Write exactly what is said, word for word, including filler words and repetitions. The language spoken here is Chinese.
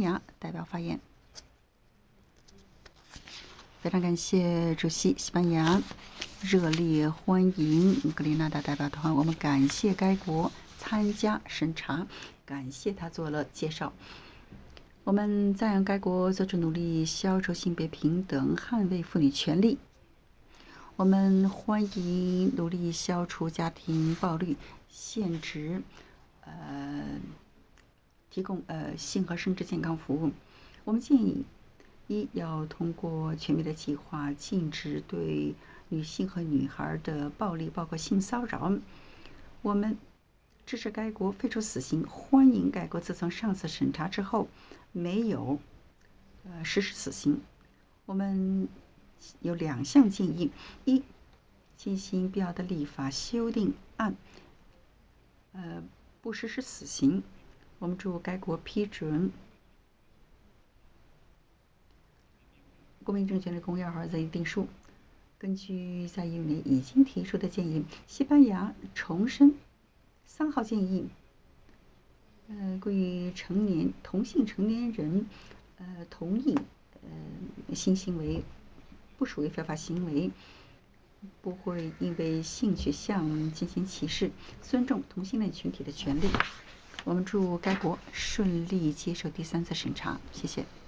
牙代表发言。非常感谢主席，西班牙热烈欢迎格里纳达代表团，我们感谢该国参加审查，感谢他做了介绍。我们赞扬该国做出努力消除性别平等，捍卫妇女权利。我们欢迎努力消除家庭暴力，限制呃提供呃性和生殖健康服务。我们建议一要通过全面的计划，禁止对女性和女孩的暴力，包括性骚扰。我们支持该国废除死刑，欢迎该国自从上次审查之后没有呃实施死刑。我们有两项建议：一，进行必要的立法修订案，呃，不实施死刑。我们祝该国批准公民政权的公约二的定数。根据在议院已经提出的建议，西班牙重申三号建议，呃，关于成年同性成年人，呃，同意呃性行为不属于非法行为，不会因为性取向进行歧视，尊重同性恋群体的权利。我们祝该国顺利接受第三次审查，谢谢。